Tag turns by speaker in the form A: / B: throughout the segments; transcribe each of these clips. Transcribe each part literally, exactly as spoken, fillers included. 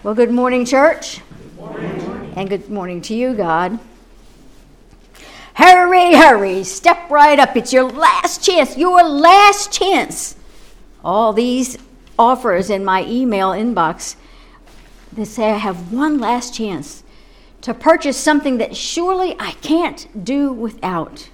A: Well, good morning, church. Good morning. And good morning to you, God. Hurry, hurry, step right up. It's your last chance, your last chance. All these offers in my email inbox that say I have one last chance to purchase something that surely I can't do without.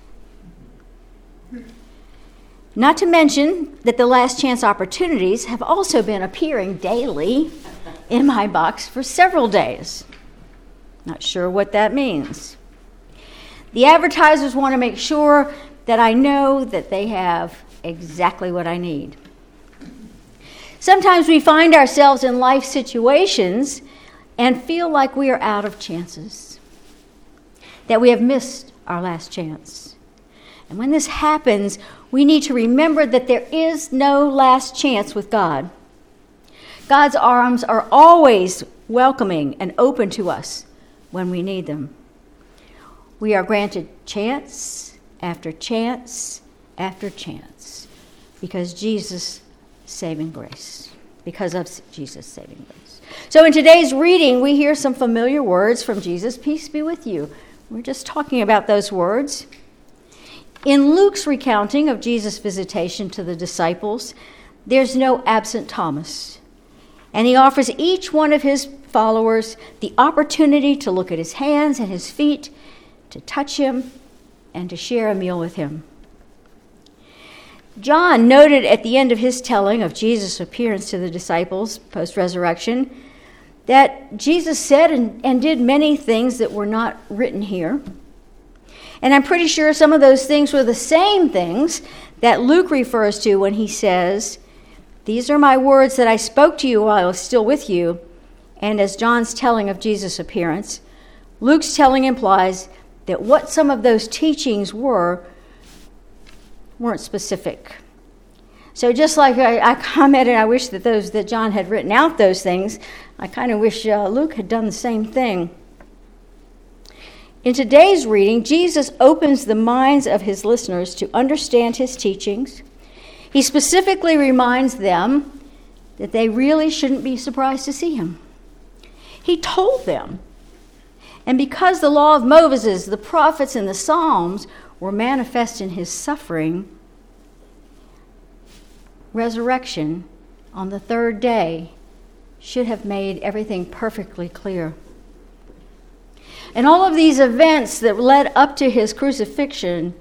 A: Not to mention that the last chance opportunities have also been appearing daily in my box for several days. Not sure what that means. The advertisers want to make sure that I know that they have exactly what I need. Sometimes we find ourselves in life situations and feel like we are out of chances, that we have missed our last chance. And when this happens, we need to remember that there is no last chance with God. God's arms are always welcoming and open to us when we need them. We are granted chance after chance after chance because Jesus' saving grace, because of Jesus' saving grace. So in today's reading, we hear some familiar words from Jesus. Peace be with you. We're just talking about those words. In Luke's recounting of Jesus' visitation to the disciples, there's no absent Thomas. And he offers each one of his followers the opportunity to look at his hands and his feet, to touch him, and to share a meal with him. John noted at the end of his telling of Jesus' appearance to the disciples post-resurrection that Jesus said and, and did many things that were not written here. And I'm pretty sure some of those things were the same things that Luke refers to when he says, "These are my words that I spoke to you while I was still with you." And as John's telling of Jesus' appearance, Luke's telling implies that what some of those teachings were weren't specific. So just like I, I commented, I wish that those that John had written out those things, I kind of wish uh, Luke had done the same thing. In today's reading, Jesus opens the minds of his listeners to understand his teachings. He specifically reminds them that they really shouldn't be surprised to see him. He told them. And because the law of Moses, the prophets, and the Psalms were manifest in his suffering, resurrection on the third day should have made everything perfectly clear. And all of these events that led up to his crucifixion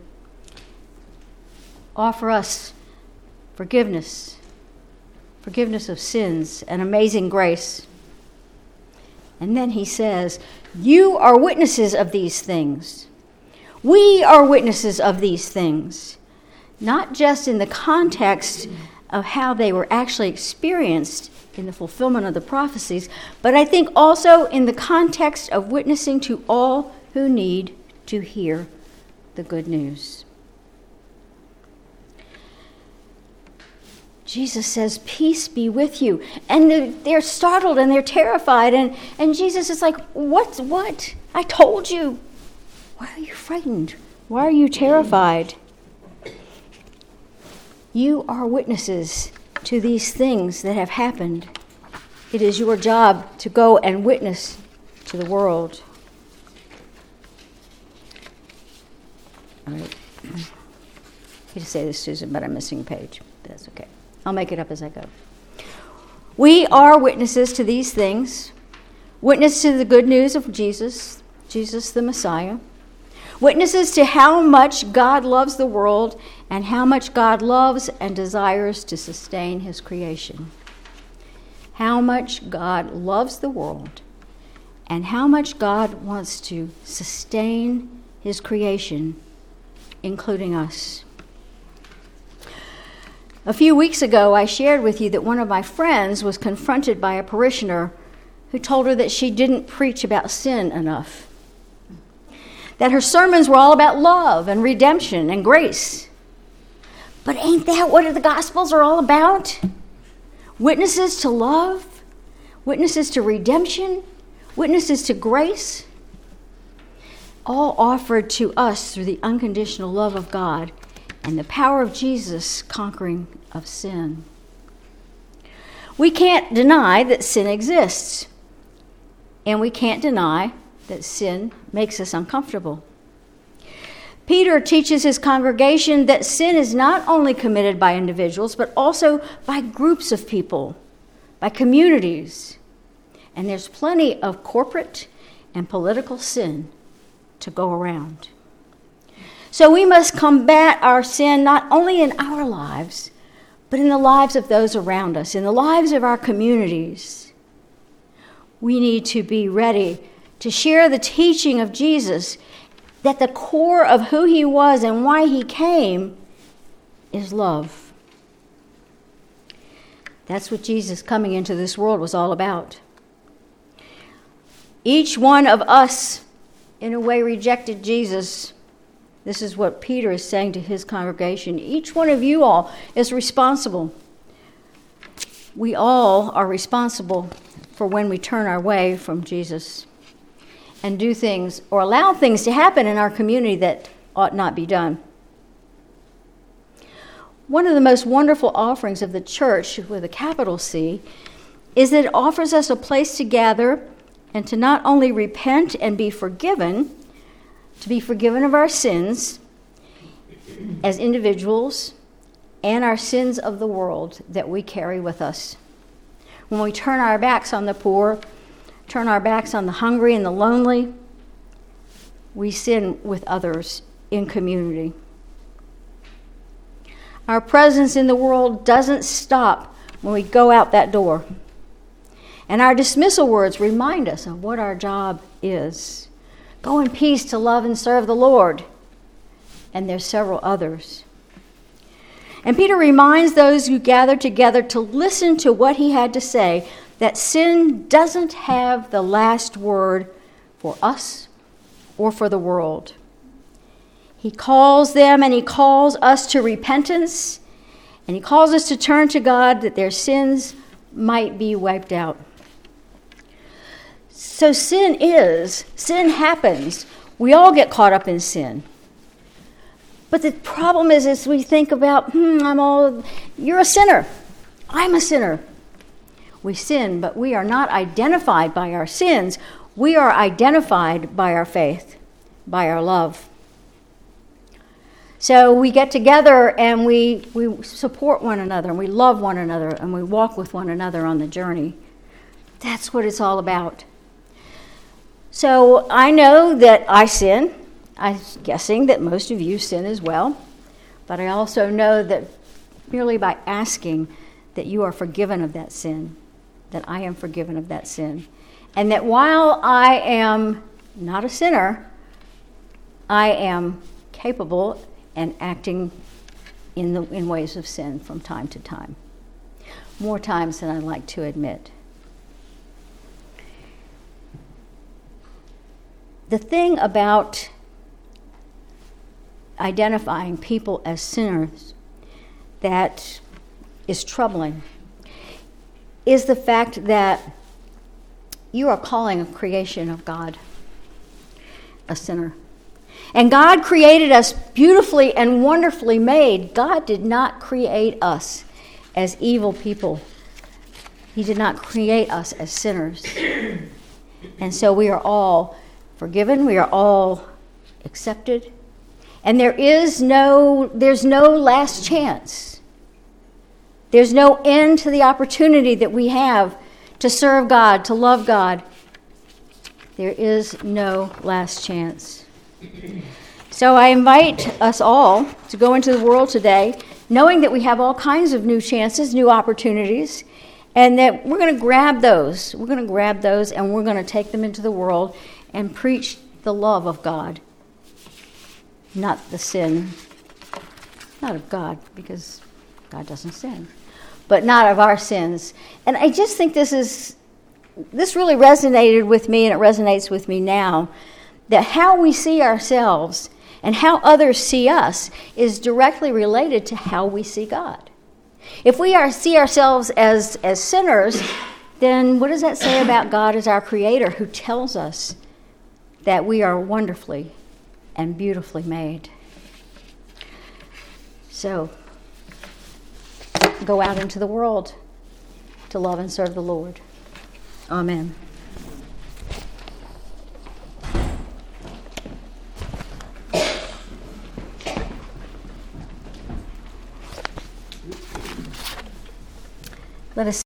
A: offer us forgiveness, forgiveness of sins, and amazing grace. And then he says, you are witnesses of these things. We are witnesses of these things, not just in the context of how they were actually experienced in the fulfillment of the prophecies, but I think also in the context of witnessing to all who need to hear the good news. Jesus says, peace be with you. And they're, they're startled and they're terrified. And, and Jesus is like, what? What? I told you. Why are you frightened? Why are you terrified? You are witnesses to these things that have happened. It is your job to go and witness to the world. All right. I hate to say this, Susan, but I'm missing a page. But that's okay. I'll make it up as I go. We are witnesses to these things. Witness to the good news of Jesus, Jesus the Messiah. Witnesses to how much God loves the world and how much God loves and desires to sustain his creation. How much God loves the world and how much God wants to sustain his creation, including us. A few weeks ago, I shared with you that one of my friends was confronted by a parishioner who told her that she didn't preach about sin enough. That her sermons were all about love and redemption and grace. But ain't that what the Gospels are all about? Witnesses to love, witnesses to redemption, witnesses to grace, all offered to us through the unconditional love of God and the power of Jesus' conquering of sin. We can't deny that sin exists. and we can't deny that sin makes us uncomfortable. Peter teaches his congregation that sin is not only committed by individuals, but also by groups of people, by communities. And there's plenty of corporate and political sin to go around. So we must combat our sin not only in our lives, but in the lives of those around us, in the lives of our communities. We need to be ready to share the teaching of Jesus, that the core of who he was and why he came is love. That's what Jesus coming into this world was all about. Each one of us, in a way, rejected Jesus. This is what Peter is saying to his congregation. Each one of you all is responsible. We all are responsible for when we turn our way from Jesus and do things or allow things to happen in our community that ought not be done. One of the most wonderful offerings of the church, with a capital C, is that it offers us a place to gather and to not only repent and be forgiven, to be forgiven of our sins as individuals and our sins of the world that we carry with us. When we turn our backs on the poor, turn our backs on the hungry and the lonely, we sin with others in community. Our presence in the world doesn't stop when we go out that door. And our dismissal words remind us of what our job is. Go in peace to love and serve the Lord. And there's several others. And Peter reminds those who gather together to listen to what he had to say, that sin doesn't have the last word for us or for the world. He calls them and he calls us to repentance, and he calls us to turn to God that their sins might be wiped out. So sin is, sin happens. We all get caught up in sin. But the problem is, as we think about, hmm, I'm all, you're a sinner. I'm a sinner. We sin, but we are not identified by our sins. We are identified by our faith, by our love. So we get together and we, we support one another, and we love one another, and we walk with one another on the journey. That's what it's all about. So I know that I sin. I'm guessing that most of you sin as well. But I also know that merely by asking that you are forgiven of that sin, that I am forgiven of that sin. And that while I am not a sinner, I am capable and acting in the in ways of sin from time to time. More times than I'd like to admit. The thing about identifying people as sinners that is troubling is the fact that you are calling a creation of God a sinner. And God created us beautifully and wonderfully made. God did not create us as evil people. He did not create us as sinners. And so we are all forgiven. We are all accepted. And there is no, there's no last chance. There's no end to the opportunity that we have to serve God, to love God. There is no last chance. So I invite us all to go into the world today, knowing that we have all kinds of new chances, new opportunities, and that we're going to grab those. We're going to grab those and we're going to take them into the world and preach the love of God, not the sin, not of God, because God doesn't sin, but not of our sins. And I just think this is, this really resonated with me, and it resonates with me now, that how we see ourselves and how others see us is directly related to how we see God. If we are see ourselves as, as sinners, then what does that say about God as our Creator, who tells us that we are wonderfully and beautifully made? So, go out into the world to love and serve the Lord. Amen. Let us